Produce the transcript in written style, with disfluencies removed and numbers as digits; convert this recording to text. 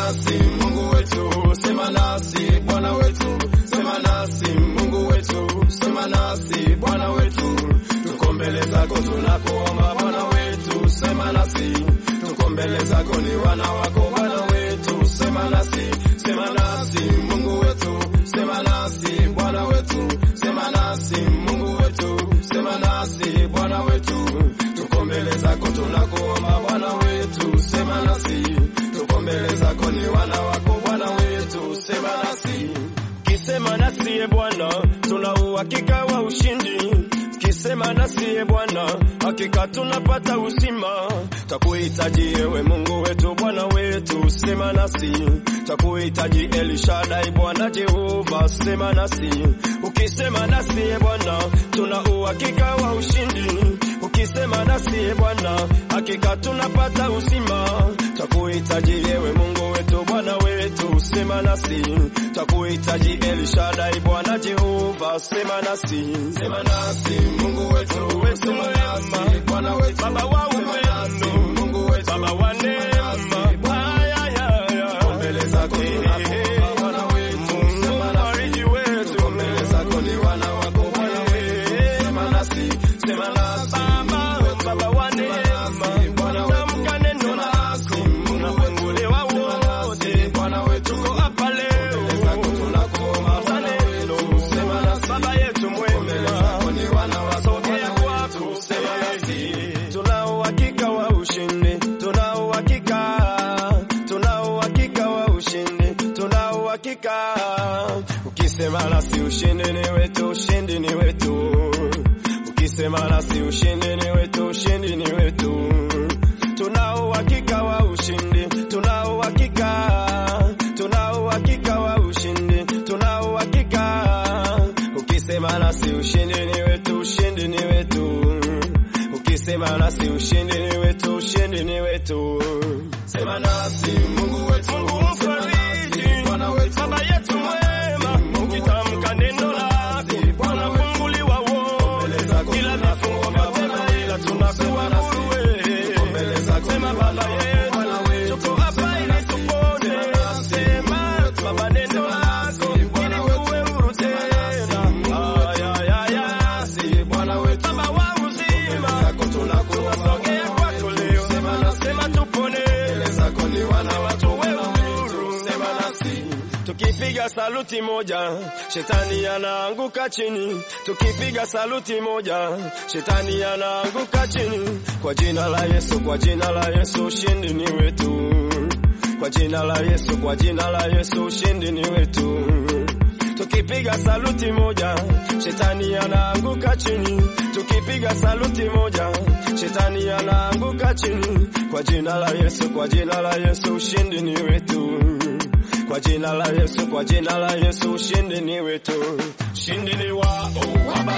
nasi Mungu wetu, sema nasi Bwana wetu, sema nasi Mungu wetu, sema nasi Bwana wetu, tuko mbele zako tunakuomba Bwana wetu, sema nasi, tuko mbele zako ni wana wako Bwana wetu, sema nasi Mungu wetu, sema nasi Bwana wetu, sema nasi Mungu wetu, sema nasi Bwana wetu, tuko mbele zako tunakuomba Bwana wetu, sema nasi, tuko mbele zako ni wana wako Bwana wetu, sema nasi. Kisema nasi Bwana, tuna uhakika wa ushindi. Kisema nasi Bwana, hakika tunapata uzima. Takuhitaji ewe Mungu wetu Bwana wetu, sema nasi. Takuhitaji Elishadai Bwana Jehova, sema nasi. Ukisema nasi Bwana, tuna uhakika wa ushindi. Ukisema nasi Bwana, hakika tunapata uzima. Takuhitaji ewe Mungu wetu Bwana wetu, sema nasi. Takuhitaji Elishadai Bwana Jehova, sema nasi. Sema nasi Mungu wetu, sema nasi Bwana wetu, Baba wa upendo, Mungu wetu, Baba wa neema, mbele zako tunakuomba Bwana wetu, sema nasi wetu, mbele zako ni wana wako Bwana wetu, sema nasi, sema nasi Baba wa neema, Bwana wetu, neno lako unafunguliwa wote Bwana wetu, tuko hapa leo, mbele zako tunakuomba Bwana wetu, sema nasi Baba yetu mwema, mbele zako ni wana wako Bwana wetu, sema nasi. Tuna uhakika wa ushindi, tuna uhakika wa ushindi, tuna uhakika. Ukisema nasi ushindi ni wetu, ushindi ni wetu. Ukisema nasi ushindi ni wetu, ushindi ni wetu. Tuna uhakika wa ushindi, tuna uhakika wa ushindi, tuna uhakika. Ukisema nasi ushindi ni wetu, ushindi ni wetu. Ukisema nasi ushindi ni wetu, ushindi ni wetu. Sema nasi Mungu wetu, sema nasi Bwana wetu, Baba yetu mwema. Ukitamka neno lako unafunguliwa wote, kila vifungo vyote ila tunakuwa nasi mbele zako, sema Baba yetu, tuko hapa ili tupone, sema Baba neno lako ili kuwe huru tena, Bwana wetu, Baba wa uzima, tunasogea kwako leo, sema tupone, mbele zako ni wana watu huru, sema nasi. Tukipiga saluti moja, shetani anaanguka chini. Tukipiga saluti moja, shetani anaanguka chini. Kwa jina la Yesu, kwa jina la Yesu, ushindi ni wetu. Kwa jina la Yesu, kwa jina la Yesu, ushindi ni wetu. Tukipiga saluti moja, shetani anaanguka chini. Tukipiga saluti moja, shetani anaanguka chini. Kwa jina la Yesu, kwa jina la Yesu, ushindi ni wetu. Kwa jina la Yesu, kwa jina la Yesu, ushindi ni wetu. Ushindi ni wao